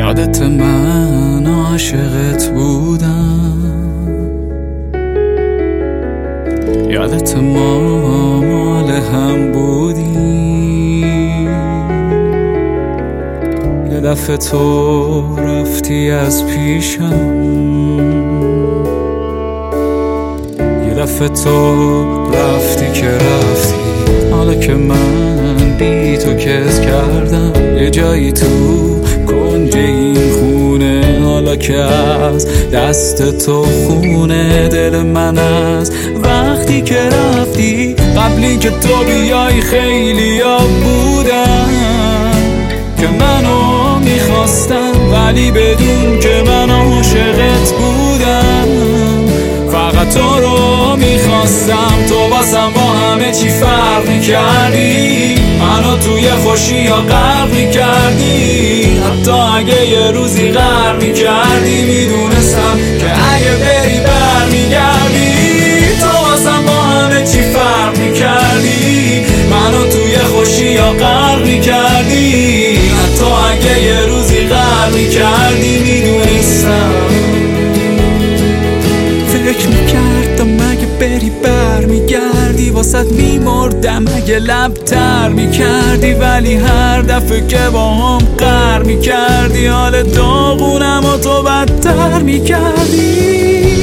یادت من عاشقت بودم، یادت ما مال هم بودیم. یه دفعه تو رفتی از پیشم، یه دفعه تو رفتی که رفتی. حالا که من بی تو کس کردم، یه جایی تو کنج این خونه. حالا که از دست تو خونه دل من است. وقتی که رفتی قبلی که تو بیای خیلی ها بودن که منو میخواستن، ولی بدون که من عاشقت بودم. فقط تو رو میخواستم، تو واسم با همه چی فرق میکردی. منو توی خوشی یا غرق میکردی، حتی اگه یه روزی غرق میکردی. میدونستم که اگه بری برمیگردی. تو واسم با همه چی فرق میکردی، منو توی خوشی یا غرق میکردی، حتی اگه یه روزی غرق میکردی. میدونستم فکر میکردم اگه بری برمیگردی، واسط میمردم اگه لبتر میکردی. ولی هر دفعه که با هم قهر میکردی، حال داغونم و تو بدتر میکردی.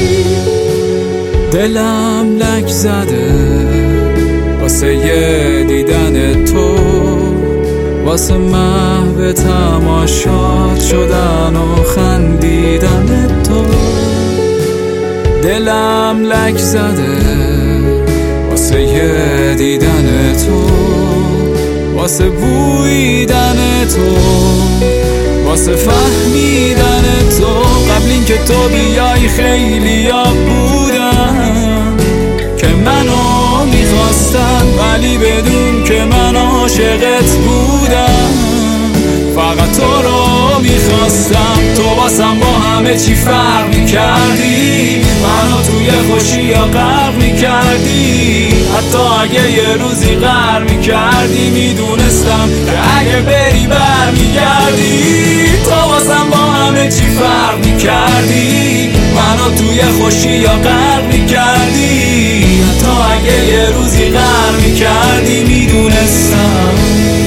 دلم لک زده واسه یه دیدن تو، واسه محو تماشات شدن و خندیدن تو. دلم لک زده واسه یه دیدن تو، واسه بویدن تو، واسه فهمیدن تو. قبل این که تو بیای خیلی ها بودن که منو میخواستن، ولی بدون که من عاشقت بودم. فقط تو رو میخواستم، تو واسم با همه چی فرق میکردی. منو توی خوشی یا غرق میکردی، حتی اگه یه روزی غرق میکردی. میدونستم که اگه بری برمیگردی. تو واسم با همه چی فرق میکردی، منو توی خوشی یا غرق میکردی، حتی اگه یه روزی غرق میکردی. میدونستم